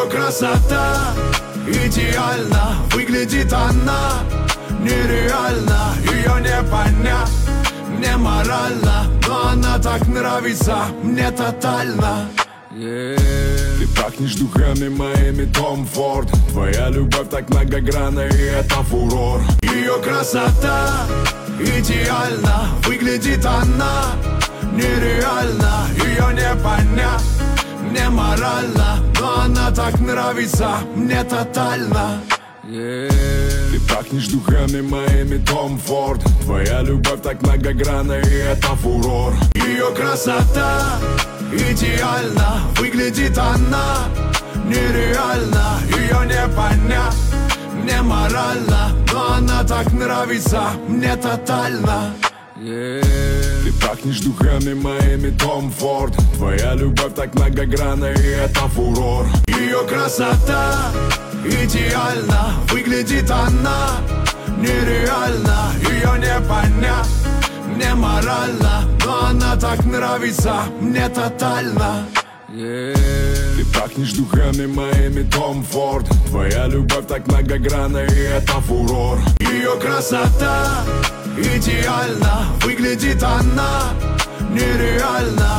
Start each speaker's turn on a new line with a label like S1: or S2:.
S1: Ее красота идеально, выглядит она нереально. Ее не понять мне морально, но она так нравится мне тотально. Ты пахнешь духами моими, Том Форд. Твоя любовь так многогранна, и это фурор. Ее красота идеально, выглядит она нереально. Ее не понять мне морально, но она так нравится мне тотально. Ты пахнешь духами моими, Том Форд. Твоя любовь так многогранна, и это фурор. Ее красота идеально, выглядит она нереально. Ее не понять мне морально, но она так нравится мне тотально. Ты пахнешь духами моими, Том Форд. Твоя любовь так многогранна, и это фурор. Ее красота идеально, выглядит она нереально. Ее не понять мне морально, но она так нравится мне тотально. Ты пахнешь духами моими, Том Форд. Твоя любовь так многогранна, и это фурор. Ее красота идеально, выглядит она нереально.